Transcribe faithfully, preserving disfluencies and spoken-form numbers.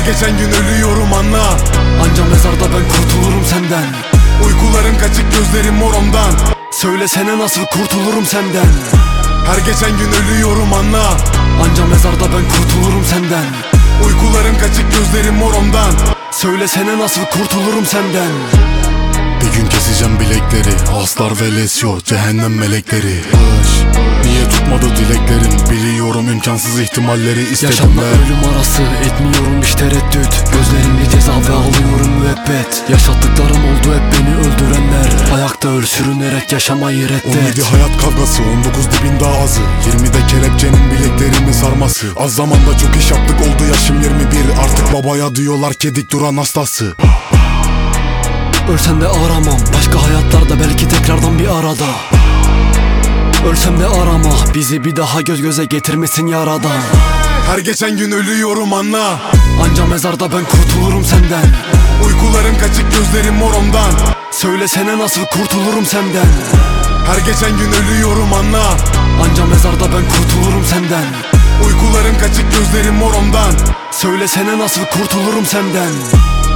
geçen gün ölüyorum anla. Anca mezarda ben kurtulurum senden. Uykularım kaçık, gözlerim mor ondan. Söylesene nasıl kurtulurum senden. Her geçen gün ölüyorum anla. Anca mezarda ben kurtulurum senden. Uykularım kaçık, gözlerim mor ondan. Söylesene nasıl kurtulurum senden. Bir gün keseceğim bilekleri, aslar ve lesyo, cehennem melekleri. Baş, niye tutmadı dileklerim? Biliyorum imkansız ihtimalleri istedim. Yaşamla ve ölüm arası etmiyorum hiç tereddüt. Gözlerimle ceza ve alıyorum müebbet. Yaşattıklarım oldu hep beni öldürenler. Ayakta öl sürünerek yaşamayı on reddet. yedi hayat kavgası, on dokuz dibin daha azı. yirmide kelepçenin bileklerimi sarması. Az zamanda çok iş yaptık, oldu yaşım yirmi bir. Artık babaya diyorlar kedik duran hastası. Ölsem de aramam, başka hayatlarda belki tekrardan bir arada. Ölsem de arama, bizi bir daha göz göze getirmesin yaradan. Her geçen gün ölüyorum anla. Anca mezarda ben kurtulurum senden. Uykularım kaçık, gözlerim mor ondan. Söylesene nasıl kurtulurum senden. Her geçen gün ölüyorum anla. Anca mezarda ben kurtulurum senden. Uykularım kaçık, gözlerim mor ondan. Söylesene nasıl kurtulurum senden.